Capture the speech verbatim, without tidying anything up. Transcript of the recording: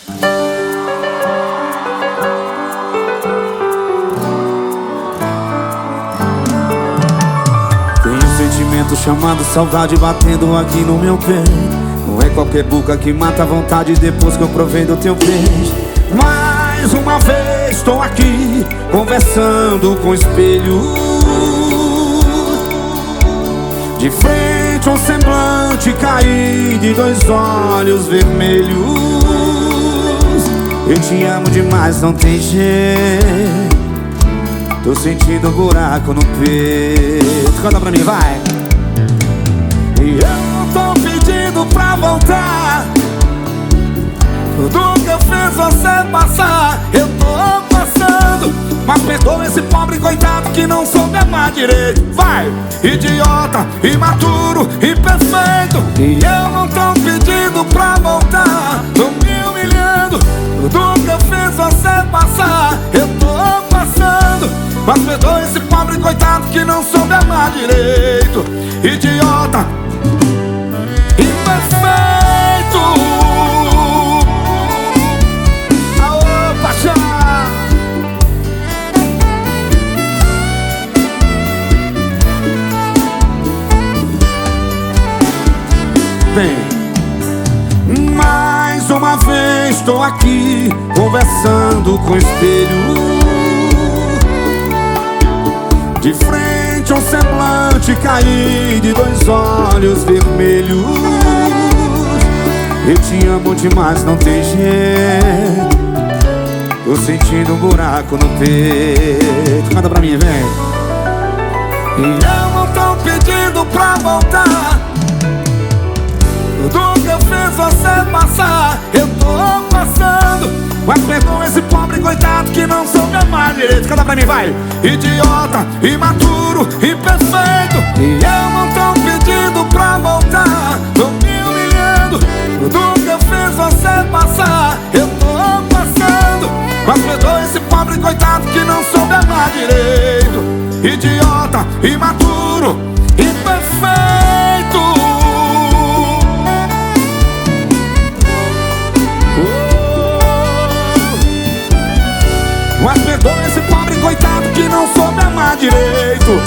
Tem um sentimento chamado saudade batendo aqui no meu peito. Não é qualquer boca que mata a vontade depois que eu provei do teu beijo. Mais uma vez estou aqui conversando com o espelho. De frente um semblante caído e dois olhos vermelhos. Eu te amo demais, não tem jeito. Tô sentindo um buraco no peito. Canta pra mim, vai. E eu não tô pedindo pra voltar. Tudo que eu fiz você passar, eu tô passando. Mas perdoa esse pobre coitado que não soube amar direito. Vai! Idiota, imaturo, imperfeito. E eu não tô pedindo pra voltar. Tô me humilhando. Tudo que eu fiz você passar, eu tô passando. Mas perdoa esse pobre coitado que não soube amar direito. Idiota, imperfeito. Aô, paixão. Vem. Mais uma vez estou aqui conversando com o espelho. De frente um semblante caído e dois olhos vermelhos. Eu te amo demais, não tem jeito. Tô sentindo um buraco no peito. Canta pra mim, vem. E eu não tô pedindo pra voltar. Tudo que eu fiz você passar, eu tô passando. Mas perdoa esse pobre coitado que não soube amar direito. Canta pra mim, vai. Idiota, imaturo, imperfeito. E eu não tô pedindo pra voltar. Tô me humilhando. Tudo que eu fiz você passar, eu tô passando. Mas perdoa esse pobre coitado que não soube amar direito. Idiota, imaturo, imperfeito. Mas perdoa esse pobre coitado que não soube amar direito.